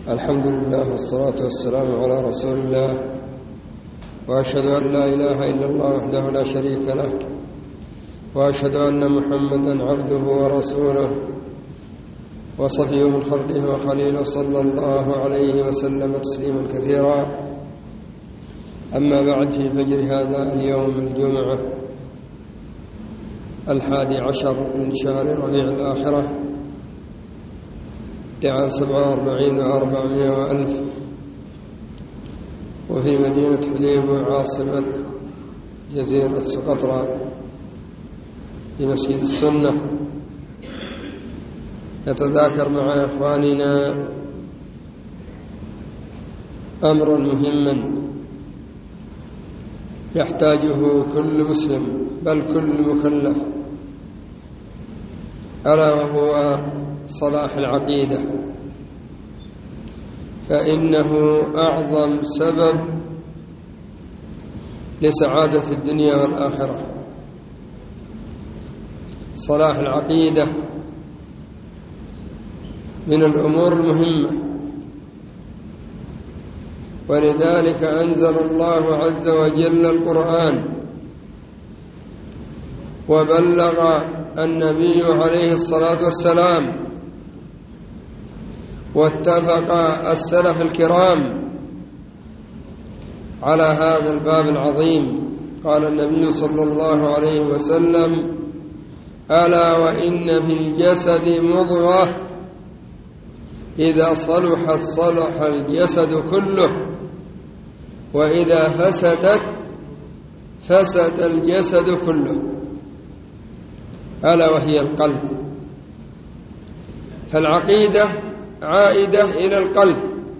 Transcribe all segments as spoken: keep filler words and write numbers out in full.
الحمد لله والصلاة والسلام على رسول الله، وأشهد أن لا إله إلا الله وحده لا شريك له، وأشهد أن محمدا عبده ورسوله وصفيه من خلقه وخليله صلى الله عليه وسلم تسليما كثيرا. أما بعد، في فجر هذا اليوم الجمعة الحادي عشر من شهر ربيع الآخرة لعام سبعة وأربعين وأربعمائة وألف، وفي مدينة حليب عاصمة جزيرة سقطرى في مسجد السنة، نتذاكر مع إخواننا أمرا مهما يحتاجه كل مسلم بل كل مكلف، ألا وهو صلاح العقيدة، فإنه أعظم سبب لسعادة الدنيا والآخرة. صلاح العقيدة من الأمور المهمة، ولذلك أنزل الله عز وجل القرآن وبلغ النبي عليه الصلاة والسلام، واتفق السلف الكرام على هذا الباب العظيم. قال النبي صلى الله عليه وسلم: ألا وإن في الجسد مضغة إذا صلحت صلح الجسد كله، وإذا فسدت فسد الجسد كله، ألا وهي القلب. فالعقيدة عائدة إلى القلب،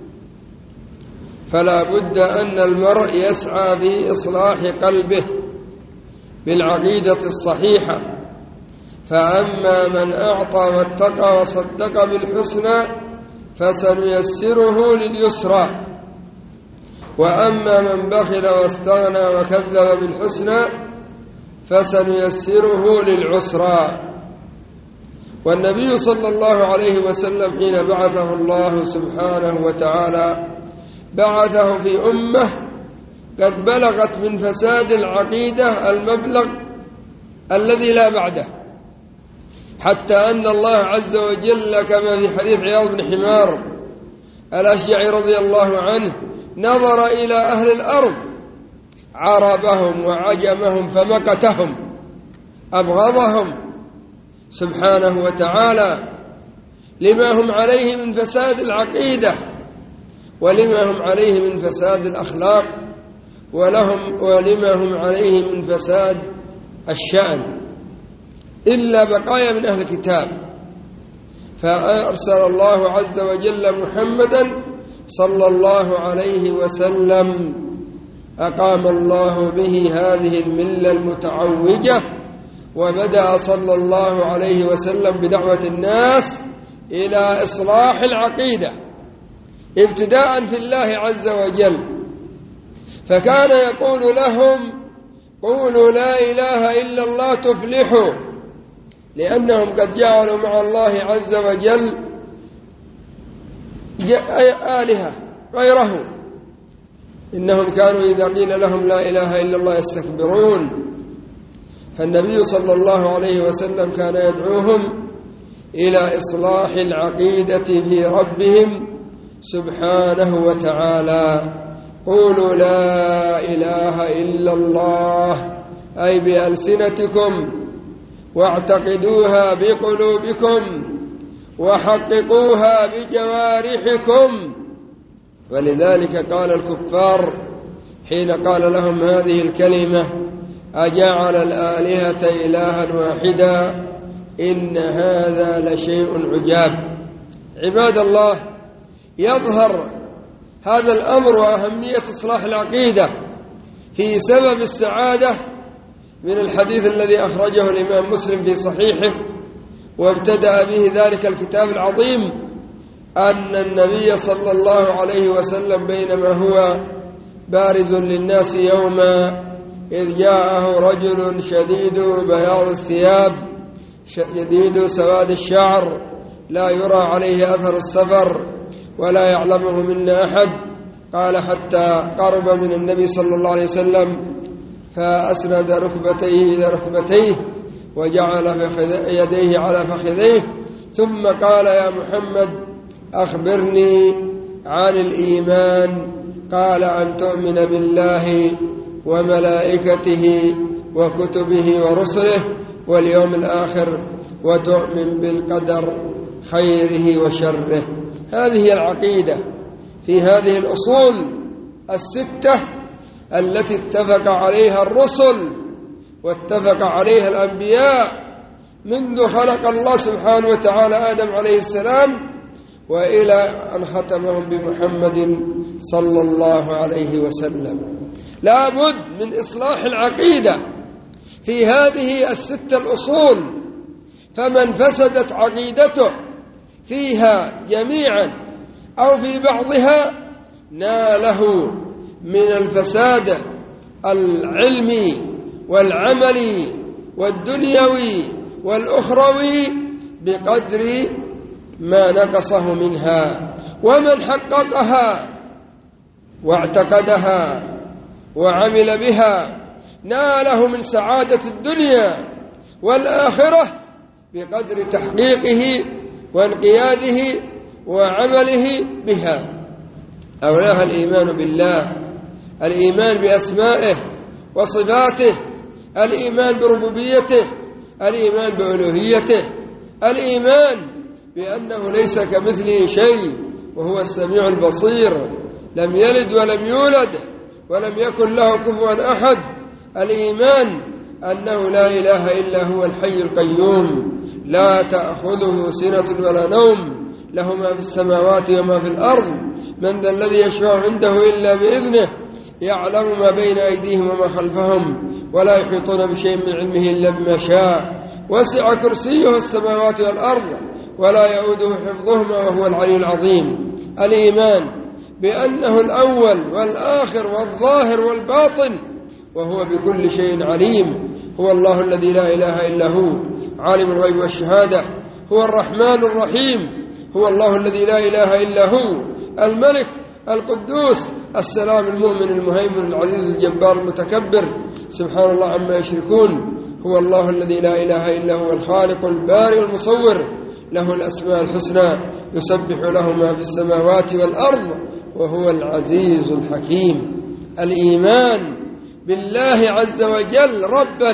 فلا بد أن المرء يسعى في إصلاح قلبه بالعقيدة الصحيحة. فأما من أعطى واتقى وصدق بالحسنى فسنيسره لليسرى، وأما من بخل واستغنى وكذب بالحسنى فسنيسره للعسرى. والنبي صلى الله عليه وسلم حين بعثه الله سبحانه وتعالى بعثه في أمة قد بلغت من فساد العقيدة المبلغ الذي لا بعده، حتى أن الله عز وجل كما في حديث عياض بن حمار الأشجعي رضي الله عنه نظر إلى أهل الأرض عربهم وعجمهم فمقتهم، أبغضهم سبحانه وتعالى لما هم عليه من فساد العقيدة، ولما هم عليه من فساد الأخلاق، ولهم ولما هم عليه من فساد الشأن، إلا بقايا من أهل الكتاب. فأرسل الله عز وجل محمدا صلى الله عليه وسلم، أقام الله به هذه الملة المتعوجة، وبدأ صلى الله عليه وسلم بدعوة الناس إلى إصلاح العقيدة ابتداء في الله عز وجل. فكان يقول لهم: قولوا لا إله إلا الله تفلحوا، لأنهم قد جعلوا مع الله عز وجل آلهة غيره. إنهم كانوا إذا قيل لهم لا إله إلا الله يستكبرون. فالنبي صلى الله عليه وسلم كان يدعوهم إلى إصلاح العقيدة في ربهم سبحانه وتعالى. قولوا لا إله إلا الله، أي بألسنتكم، واعتقدوها بقلوبكم، وحققوها بجوارحكم. ولذلك قال الكفار حين قال لهم هذه الكلمة: أجعل الآلهة إلها واحدا إن هذا لشيء عجاب. عباد الله، يظهر هذا الأمر وأهمية إصلاح العقيدة في سبب السعادة من الحديث الذي أخرجه الإمام مسلم في صحيحه وابتدأ به ذلك الكتاب العظيم، أن النبي صلى الله عليه وسلم بينما هو بارز للناس يوما إذ جاءه رجل شديد بياض الثياب شديد سواد الشعر لا يرى عليه أثر السفر، ولا يعلمه منا أحد. قال حتى قرب من النبي صلى الله عليه وسلم فأسند ركبتيه إلى ركبتيه وجعل يديه على فخذيه، ثم قال: يا محمد أخبرني عن الإيمان. قال: أن تؤمن بالله وملائكته وكتبه ورسله واليوم الآخر وتؤمن بالقدر خيره وشره. هذه هي العقيدة في هذه الأصول الستة التي اتفق عليها الرسل واتفق عليها الأنبياء منذ خلق الله سبحانه وتعالى آدم عليه السلام وإلى أن ختمهم بمحمد صلى الله عليه وسلم. لا بد من إصلاح العقيدة في هذه الستة الأصول، فمن فسدت عقيدته فيها جميعا أو في بعضها ناله من الفساد العلمي والعملي والدنيوي والأخروي بقدر ما نقصه منها. ومن حققها واعتقدها وعمل بها ناله من سعادة الدنيا والآخرة بقدر تحقيقه وانقياده وعمله بها. أولاها الإيمان بالله، الإيمان بأسمائه وصفاته، الإيمان بربوبيته، الإيمان بألوهيته، الإيمان بأنه ليس كمثله شيء وهو السميع البصير، لم يلد ولم يولد ولم يكن له كفوا أحد. الإيمان أنه لا إله إلا هو الحي القيوم لا تأخذه سنة ولا نوم، له ما في السماوات وما في الأرض، من ذا الذي يشفع عنده إلا بإذنه، يعلم ما بين أيديهم وما خلفهم ولا يحيطون بشيء من علمه إلا بما شاء، وسع كرسيه السماوات والأرض ولا يؤوده حفظهما وهو العلي العظيم. الإيمان بأنه الأول والآخر والظاهر والباطن وهو بكل شيء عليم. هو الله الذي لا إله إلا هو عالم الغيب والشهادة، هو الرحمن الرحيم، هو الله الذي لا إله إلا هو الملك القدوس السلام المؤمن المهيمن العزيز الجبار المتكبر، سبحان الله عما يشركون. هو الله الذي لا إله إلا هو الخالق البارئ المصور، له الأسماء الحسنى، يسبح له ما في السماوات والأرض وهو العزيز الحكيم. الإيمان بالله عز وجل ربا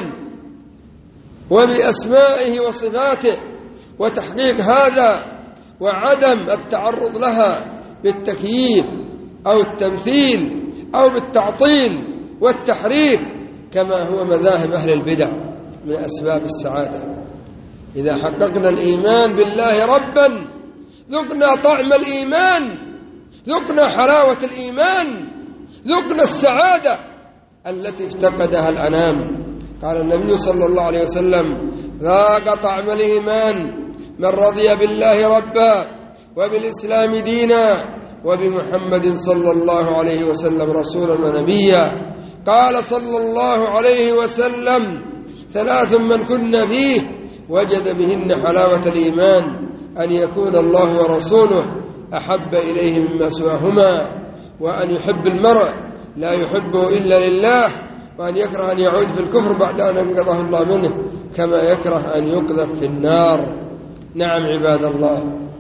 وبأسمائه وصفاته، وتحقيق هذا وعدم التعرض لها بالتكييف أو التمثيل أو بالتعطيل والتحريف كما هو مذاهب أهل البدع من أسباب السعادة. إذا حققنا الإيمان بالله ربا ذقنا طعم الإيمان، ذقنا حلاوة الإيمان، ذقنا السعادة التي افتقدها الأنام. قال النبي صلى الله عليه وسلم: ذاق طعم الإيمان من رضي بالله ربا وبالإسلام دينا وبمحمد صلى الله عليه وسلم رسولا ونبيا. قال صلى الله عليه وسلم: ثلاث من كن فيه وجد بهن حلاوة الإيمان: أن يكون الله ورسوله أحب إليه مما سواهما، وأن يحب المرء لا يحبه إلا لله، وأن يكره أن يعود في الكفر بعد أن انقذه الله منه كما يكره أن يقذف في النار. نعم عباد الله.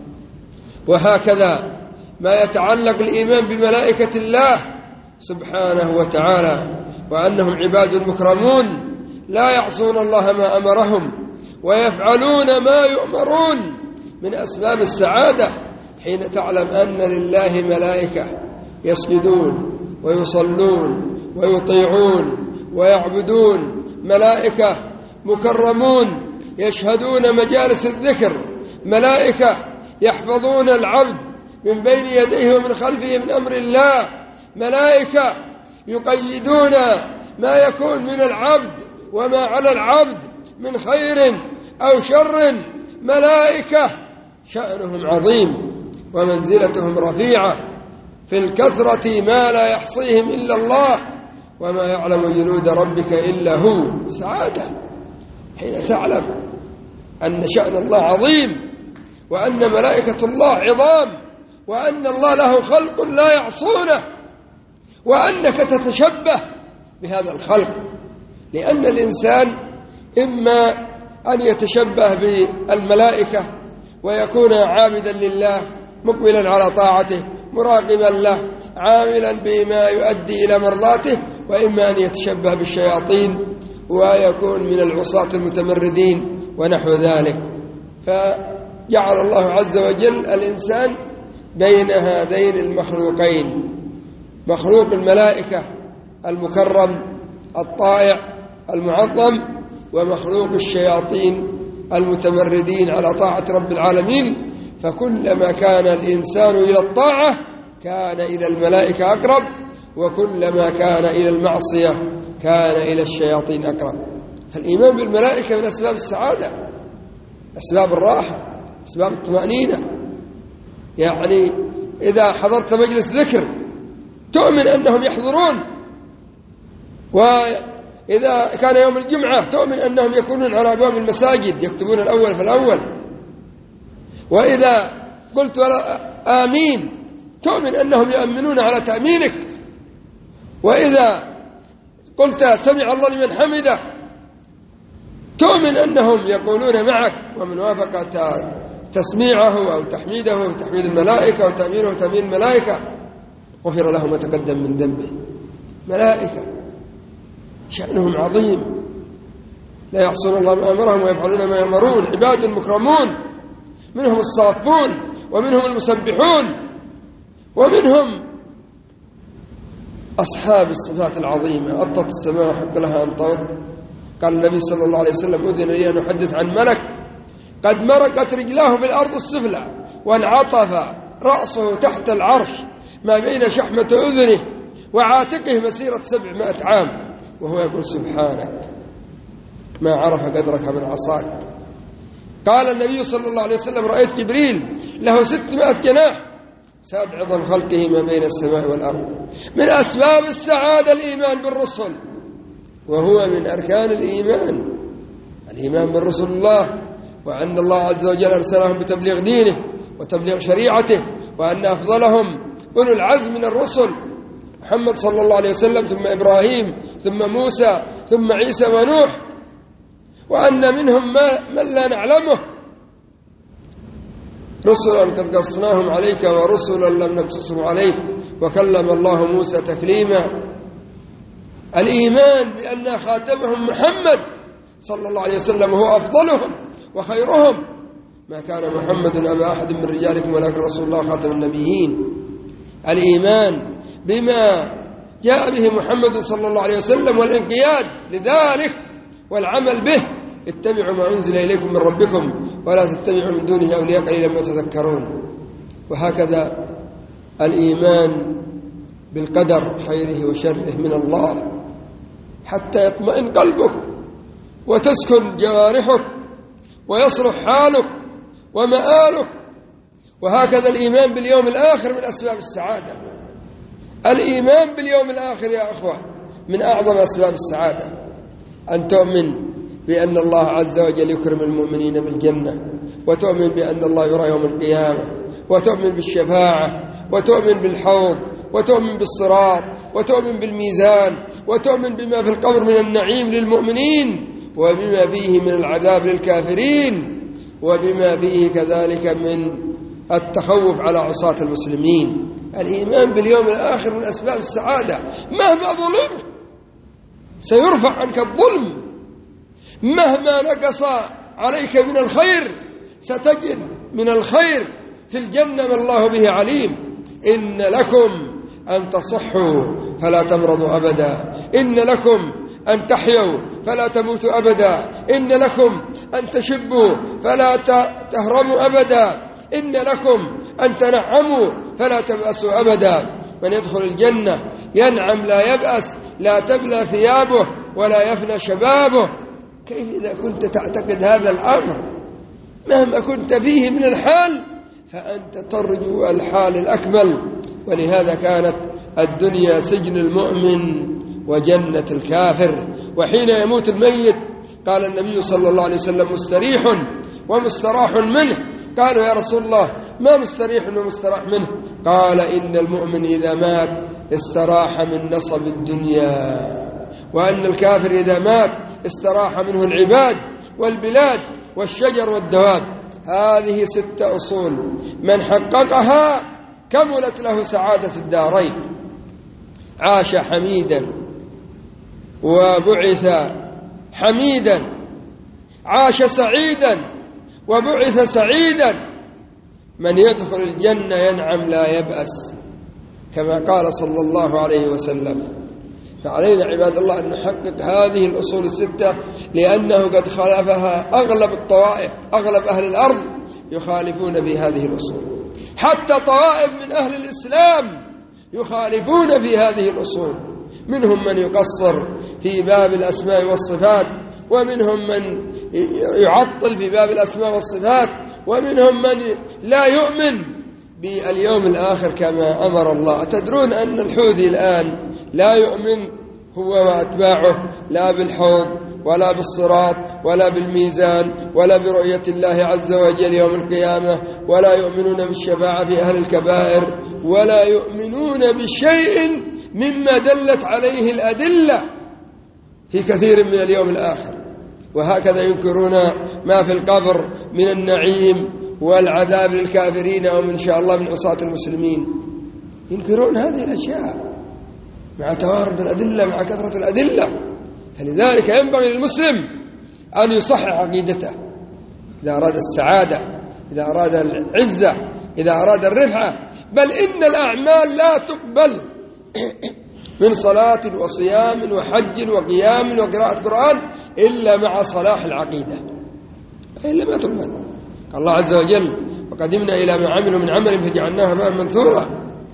وهكذا ما يتعلق الإيمان بملائكة الله سبحانه وتعالى، وأنهم عباد مكرمون لا يعصون الله ما أمرهم ويفعلون ما يؤمرون. من أسباب السعادة حين تعلم أن لله ملائكة يسجدون ويصلون ويطيعون ويعبدون، ملائكة مكرمون يشهدون مجالس الذكر، ملائكة يحفظون العبد من بين يديه ومن خلفه من أمر الله، ملائكة يقيدون ما يكون من العبد وما على العبد من خير أو شر، ملائكة شأنهم عظيم ومنزلتهم رفيعة في الكثرة ما لا يحصيهم إلا الله، وما يعلم جنود ربك إلا هو. سعادة حين تعلم أن شأن الله عظيم، وأن ملائكة الله عظام وأن الله له خلق لا يعصونه، وأنك تتشبه بهذا الخلق، لأن الإنسان إما أن يتشبه بالملائكة ويكون عابدا لله مقبلا على طاعته مراقبا له عاملا بما يؤدي إلى مرضاته، وإما أن يتشبه بالشياطين ويكون من العصاة المتمردين ونحو ذلك. فجعل الله عز وجل الإنسان بين هذين المخلوقين، مخلوق الملائكة المكرم الطائع المعظم، ومخلوق الشياطين المتمردين على طاعة رب العالمين. فكلما كان الإنسان إلى الطاعة كان إلى الملائكة أقرب، وكلما كان إلى المعصية كان إلى الشياطين أقرب. فالإيمان بالملائكة من أسباب السعادة، أسباب الراحة، أسباب الطمأنينة. يعني إذا حضرت مجلس ذكر تؤمن أنهم يحضرون، وإذا كان يوم الجمعة تؤمن أنهم يكونون على أبواب المساجد يكتبون الأول فالأول، وإذا قلت آمين تؤمن أنهم يؤمنون على تأمينك، وإذا قلت سمع الله لمن حمده تؤمن أنهم يقولون معك، ومن وافق تسميعه أو تحميده وتحميد الملائكة وتأمينه وتأمين الملائكة غفر له ما تقدم من ذنبه. ملائكة شأنهم عظيم، لا يعصون الله ما أمرهم ويفعلون ما يأمرون، عباد مكرمون، منهم الصافون ومنهم المسبحون ومنهم أصحاب الصفات العظيمة. أطت السماء وحق لها أن تطر. قال النبي صلى الله عليه وسلم أذن لي أن أحدث عن ملك قد مرقت رجلاه في الأرض السفلى وانعطف رأسه تحت العرش ما بين شحمة أذنه وعاتقه مسيرة سبعمائة عام، وهو يقول سبحانك ما عرف قدرك من عصاك. قال النبي صلى الله عليه وسلم رأيت جبريل له ستمائة جناح ساد عظم خلقه ما بين السماء والأرض. من أسباب السعادة الإيمان بالرسل، وهو من أركان الإيمان الإيمان بالرسل الله، وأن الله عز وجل أرسلهم بتبليغ دينه وتبليغ شريعته، وأن أفضلهم أولو العزم من الرسل محمد صلى الله عليه وسلم، ثم إبراهيم، ثم موسى، ثم عيسى ونوح، وأن منهم ما من لا نعلمه، رسلا قد قصناهم عليك ورسلا لم نقصصهم عليك وكلم الله موسى تكليما. الإيمان بأن خاتمهم محمد صلى الله عليه وسلم هو أفضلهم وخيرهم، ما كان محمد أبا أحد من رجالكم ولكن رسول الله خاتم النبيين. الإيمان بما جاء به محمد صلى الله عليه وسلم والانقياد لذلك والعمل به. اتبعوا ما أنزل إليكم من ربكم ولا تتبعوا من دونه أولياء قليلا ما تذكرون. وهكذا الإيمان بالقدر خيره وشره من الله حتى يطمئن قلبك وتسكن جوارحك ويصلح حالك ومآلك. وهكذا الإيمان باليوم الآخر من أسباب السعادة. الإيمان باليوم الآخر يا أخوة من أعظم أسباب السعادة، أن تؤمن بأن الله عز وجل يكرم المؤمنين بالجنة، وتؤمن بأن الله يرى يوم القيامة، وتؤمن بالشفاعة، وتؤمن بالحوض، وتؤمن بالصراط، وتؤمن بالميزان، وتؤمن بما في القبر من النعيم للمؤمنين، وبما فيه من العذاب للكافرين، وبما فيه كذلك من التخوف على عصاة المسلمين. الإيمان باليوم الآخر من أسباب السعادة. مهما ظلمت سيرفع عنك الظلم، مهما نقص عليك من الخير ستجد من الخير في الجنة ما الله به عليم. إن لكم أن تصحوا فلا تمرضوا أبدا، إن لكم أن تحيوا فلا تموتوا أبدا، إن لكم أن تشبوا فلا تهرموا أبدا، إن لكم أن تنعموا فلا تبأسوا أبدا. من يدخل الجنة ينعم لا يبأس، لا تبلى ثيابه ولا يفنى شبابه. كيف إذا كنت تعتقد هذا الأمر مهما كنت فيه من الحال فأنت ترجو الحال الأكمل. ولهذا كانت الدنيا سجن المؤمن وجنة الكافر. وحين يموت الميت قال النبي صلى الله عليه وسلم مستريح ومستراح منه، قالوا يا رسول الله ما مستريح ومستراح منه؟ قال إن المؤمن إذا مات استراح من نصب الدنيا، وأن الكافر إذا مات استراح منه العباد والبلاد والشجر والدواب. هذه ست أصول من حققها كملت له سعادة الدارين. عاش حميدا وبعث حميدا، عاش سعيدا وبعث سعيدا. من يدخل الجنة ينعم لا يبأس، كما قال صلى الله عليه وسلم. فعلينا عباد الله أن نحقق هذه الأصول الستة، لأنه قد خالفها أغلب الطوائف، أغلب أهل الأرض يخالفون بهذه الأصول، حتى طوائف من أهل الإسلام يخالفون في هذه الأصول. منهم من يقصر في باب الأسماء والصفات، ومنهم من يعطل في باب الأسماء والصفات، ومنهم من لا يؤمن باليوم الآخر كما أمر الله. تدرون أن الحوثي الآن لا يؤمن هو وأتباعه لا بالحوض ولا بالصراط ولا بالميزان ولا برؤية الله عز وجل يوم القيامة، ولا يؤمنون بالشفاعة في أهل الكبائر، ولا يؤمنون بشيء مما دلت عليه الأدلة في كثير من اليوم الآخر. وهكذا ينكرون ما في القبر من النعيم والعذاب للكافرين، أو إن شاء الله من عصاة المسلمين. ينكرون هذه الأشياء مع توارد الأدلة، مع كثرة الأدلة. فلذلك ينبغي للمسلم أن يصحح عقيدته إذا أراد السعادة، إذا أراد العزة، إذا أراد الرفعة. بل إن الأعمال لا تقبل من صلاة وصيام وحج وقيام وقراءة قرآن إلا مع صلاح العقيدة، إلا ما تقبل. قال الله عز وجل وقدمنا إلى ما عملوا من عمل فجعلناها هباء منثورا.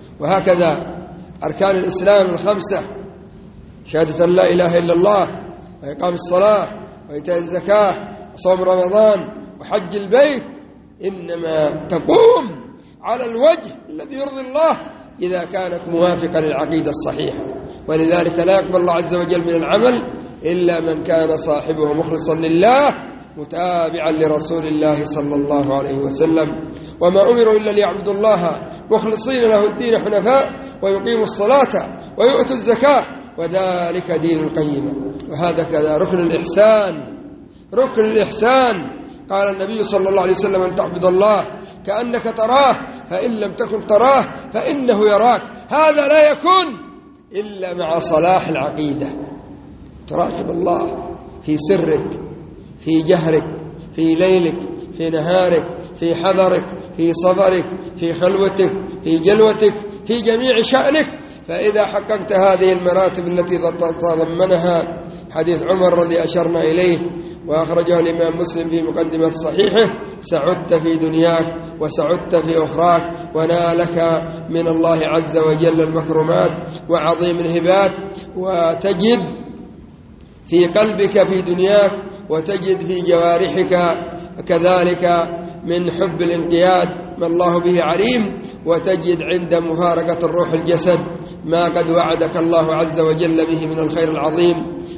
وهكذا أركان الإسلام الخمسة، شهادة أن لا إله إلا الله، وإقام الصلاة، وإيتاء الزكاة، وصوم رمضان، وحج البيت، إنما تقوم على الوجه الذي يرضي الله إذا كانت موافقة للعقيدة الصحيحة. ولذلك لا يقبل الله عز وجل من العمل إلا من كان صاحبه مخلصا لله متابعا لرسول الله صلى الله عليه وسلم. وما أمروا إلا ليعبدوا الله مخلصين له الدين حنفاء ويقيموا الصلاة ويؤتوا الزكاة وذلك دين القيمة. وهذا كذا ركن الإحسان، ركن الإحسان. قال النبي صلى الله عليه وسلم أن تعبد الله كأنك تراه فإن لم تكن تراه فإنه يراك. هذا لا يكون إلا مع صلاح العقيدة. تراقب الله في سرك، في جهرك، في ليلك، في نهارك، في حضرك، في سفرك، في خلوتك، في جلوتك، في جميع شأنك. فإذا حققت هذه المراتب التي تضمنها حديث عمر الذي أشرنا إليه وأخرجه الإمام مسلم في مقدمة صحيحه، سعدت في دنياك وسعدت في أخراك، ونالك من الله عز وجل المكرمات وعظيم الهبات. وتجد في قلبك في دنياك وتجد في جوارحك كذلك من حب الانقياد ما الله به عليم، وتجد عند مفارقة الروح الجسد ما قد وعدك الله عز وجل به من الخير العظيم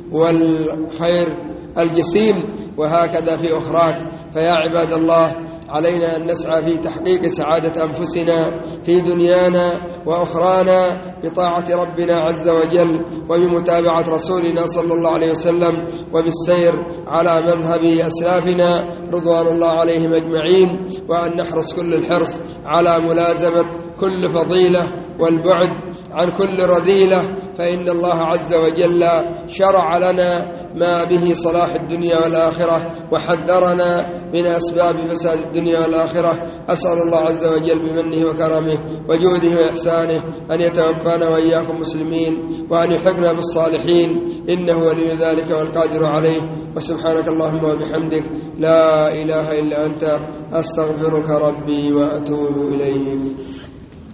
والخير الجسيم. وهكذا في أخراك. فيا عباد الله علينا أن نسعى في تحقيق سعادة أنفسنا في دنيانا وأخرانا بطاعة ربنا عز وجل وبمتابعة رسولنا صلى الله عليه وسلم وبالسير على مذهب أسلافنا رضوان الله عليهم أجمعين، وأن نحرص كل الحرص على ملازمة كل فضيلة والبعد عن كل رذيلة، فإن الله عز وجل شرع لنا ما به صلاح الدنيا والآخرة وحذرنا من أسباب فساد الدنيا والآخرة. أسأل الله عز وجل بمنه وكرمه وجوده وإحسانه أن يتوفانا وإياكم مسلمين وأن يحقنا بالصالحين، إنه ولي ذلك والقادر عليه. وسبحانك اللهم وبحمدك لا إله إلا أنت أستغفرك ربي وأتوب إليك.